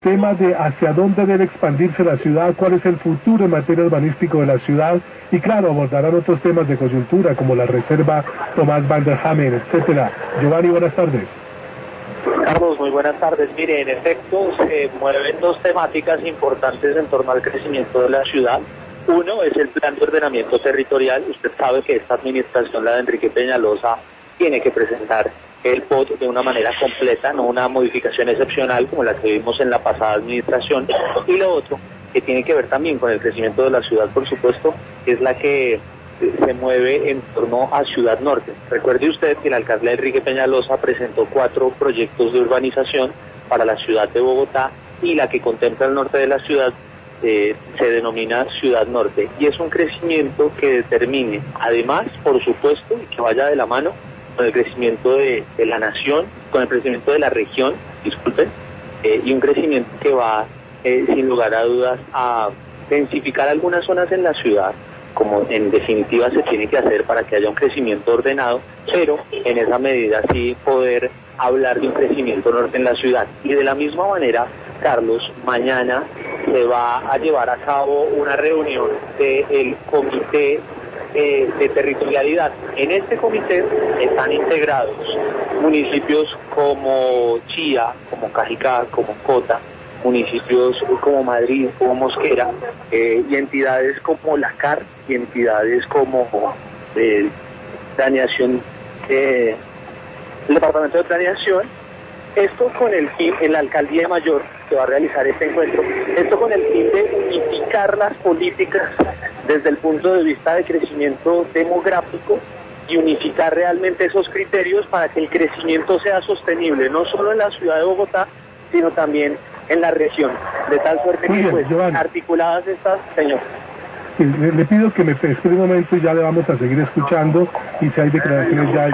tema de hacia dónde debe expandirse la ciudad, cuál es el futuro en materia urbanístico de la ciudad, y claro, abordarán otros temas de coyuntura como la reserva Tomás Van der Hamen, etcétera. Giovanni, buenas tardes. Carlos, muy buenas tardes. Mire, en efecto, se mueven dos temáticas importantes en torno al crecimiento de la ciudad. Uno es el plan de ordenamiento territorial. Usted sabe que esta administración, la de Enrique Peñalosa, tiene que presentar el POT de una manera completa, no una modificación excepcional como la que vimos en la pasada administración. Y lo otro, que tiene que ver también con el crecimiento de la ciudad, por supuesto, es la que se mueve en torno a Ciudad Norte. Recuerde usted que el alcalde Enrique Peñalosa presentó 4 proyectos de urbanización para la ciudad de Bogotá, y la que contempla el norte de la ciudad se denomina Ciudad Norte, y es un crecimiento que determine, además, por supuesto, y que vaya de la mano con el crecimiento de la nación, con el crecimiento de la región, disculpen, y un crecimiento que va, sin lugar a dudas, a densificar algunas zonas en la ciudad, como en definitiva se tiene que hacer para que haya un crecimiento ordenado, pero en esa medida sí poder hablar de un crecimiento norte en la ciudad. Y de la misma manera, Carlos, mañana se va a llevar a cabo una reunión del comité de territorialidad. En este comité están integrados municipios como Chía, como Cajicá, como Cota, municipios como Madrid, como Mosquera, y entidades como la CAR, y entidades como planeación, el Departamento de Planeación. Esto con el fin, en la Alcaldía Mayor que va a realizar este encuentro, esto con el fin de unificar las políticas desde el punto de vista de crecimiento demográfico y unificar realmente esos criterios para que el crecimiento sea sostenible, no solo en la ciudad de Bogotá, sino también en la región, de tal suerte que pues, articuladas estas, señor. Le pido que me espere un momento y ya le vamos a seguir escuchando, y si hay declaraciones ya...